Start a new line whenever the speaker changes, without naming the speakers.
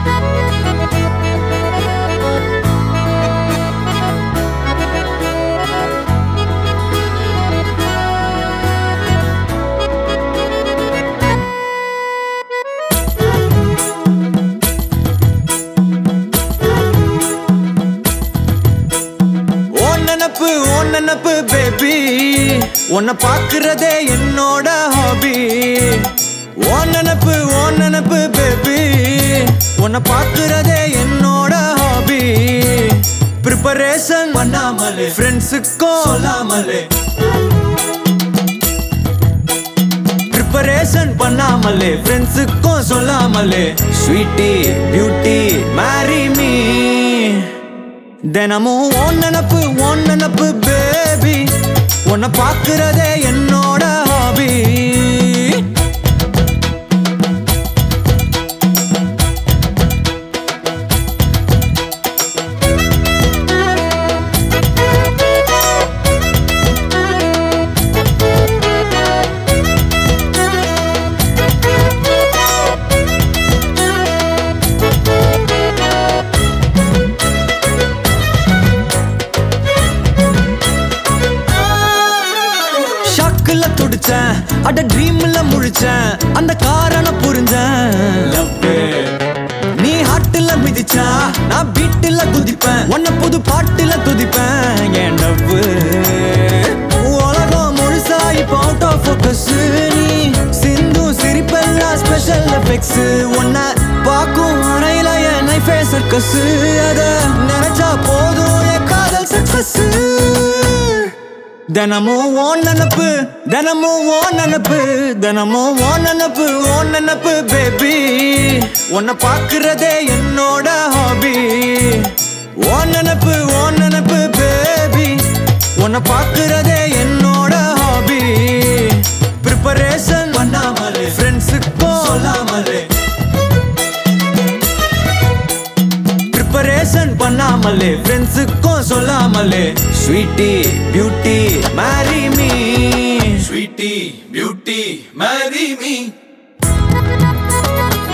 நினப்பு பேபி உன்னை பாக்குறதே என்னோட ஹாபி ஓன் நினப்பு பேபி உன்னை பாக்குறதே என்னோட ஹாபி ப்ரிப்பரேஷன் பண்ணாமலே ஃப்ரெண்ட்ஸுக்கும் சொல்லாமலே ப்ரிப்பரேஷன் பண்ணாமலே ஃப்ரெண்ட்ஸுக்கும் சொல்லாமலே ஸ்வீட்டி பியூட்டி மேரி மீ தினமும் ஓன் நினப்பு பேபி உன்னை பாக்குறதே என்னோட ஹாபி துடிச்சேன் அட ட்ரீம்ல முழிச்சேன் அந்த காரணம் புரிஞ்சேன் நீ ஹாட்டுல மிதிச்சா நான் பீட்டுல குதிப்பேன் உன்னை புது பாட்டுல துதிப்பேன் என் லவ் உலகம் முழுசா இப்போ அவுட் ஆஃப் ஃபோக்கஸ் நீ சிந்து சிரிப்பெல்லாம் ஸ்பெஷல் எஃபெக்ட்ஸ் உன்னை பார்க்கும் அணையில என் நைஃபே சர்க்கஸ் அத நினைச்சா போதும் என் காதல் சக்சஸ் தினமும் ஓன் நினப்பு தினமும் ஓன் நினப்பு தினமும் ஓன் நினப்பு பேபி உன்னை பாக்குறதே என்னோட ஹாபி ஓன் நினப்பு பேபி உன்னை பாக்குறதே என்னோட ஹாபி ப்ரிப்பரேஷன் பண்ணாமலே ஃப்ரெண்ட்ஸுக்கும் சொல்லாமலே ப்ரிப்பரேஷன் பண்ணாமலே ஃப்ரெண்ட்ஸுக்கும் சொல்லாமலே sweetie beauty marry me
Sweetie, beauty, marry me.